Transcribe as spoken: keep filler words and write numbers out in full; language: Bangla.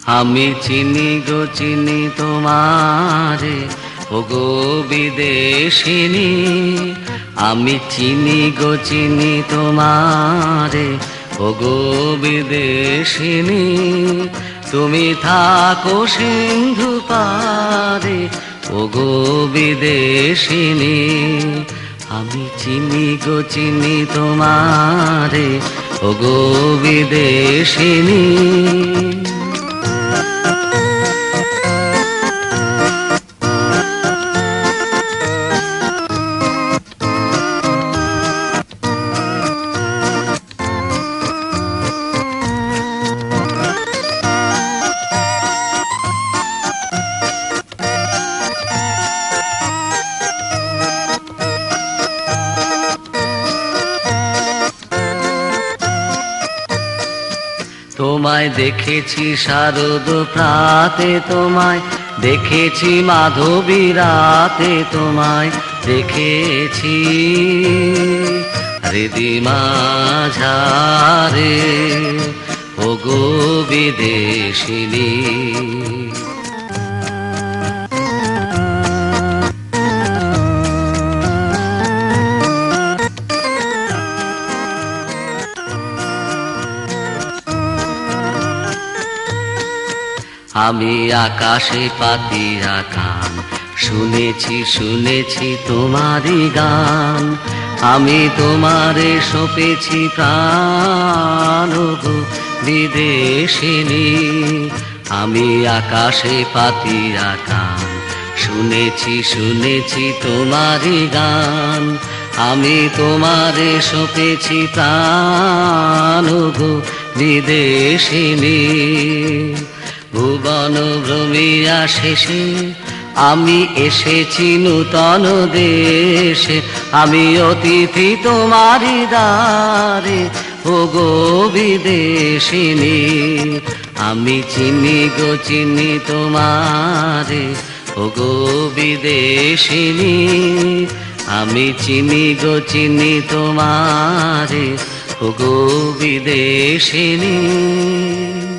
আমি চিনি গো চিনি তোমারে ওগো বিদেশিনী, আমি চিনি গো চিনি তোমারে ওগো বিদেশিনী। তুমি থাকো সিন্ধু পারে ওগো বিদেশিনী, আমি চিনি গো চিনি তোমারে ওগো বিদেশিনী। তোমায় দেখেছি শারদ প্রাতে, তোমায় দেখেছি মাধবী রাতে, তোমায় দেখেছি হৃদি মাঝারে ওগো বিদেশিনী। আমি আকাশে পাতিয়া কান, শুনেছি শুনেছি তোমারই গান, আমি তোমারে সপেছি প্রাণ গো বিদেশিনী। আমি আকাশে পাতিয়া কান, শুনেছি শুনেছি তোমারই গান, আমি তোমারে সপেছি প্রাণ গো বিদেশিনী। ভুবন ভ্রমিয়া শেষে আমি এসেছি নূতন দেশে, আমি অতিথি তোমারি দ্বারে ওগো বিদেশিনী। আমি চিনি গো চিনি তোমারে ওগো বিদেশিনী, আমি চিনি গো চিনি তোমারে ওগো বিদেশিনী।